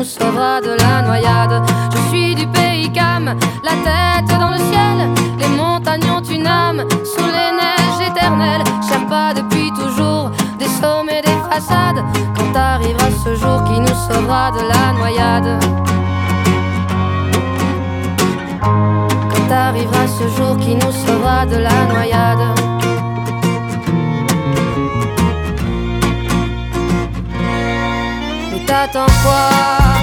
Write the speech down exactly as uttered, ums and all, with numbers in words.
nous sauvera de la noyade. Je suis du pays Cam, la tête dans le ciel. Les montagnes ont une âme sous les neiges éternelles. Sherpa depuis toujours, des sommets, des façades. Quand arrivera ce jour qui nous sauvera de la noyade. Quand arrivera ce jour qui nous sauvera de la noyade.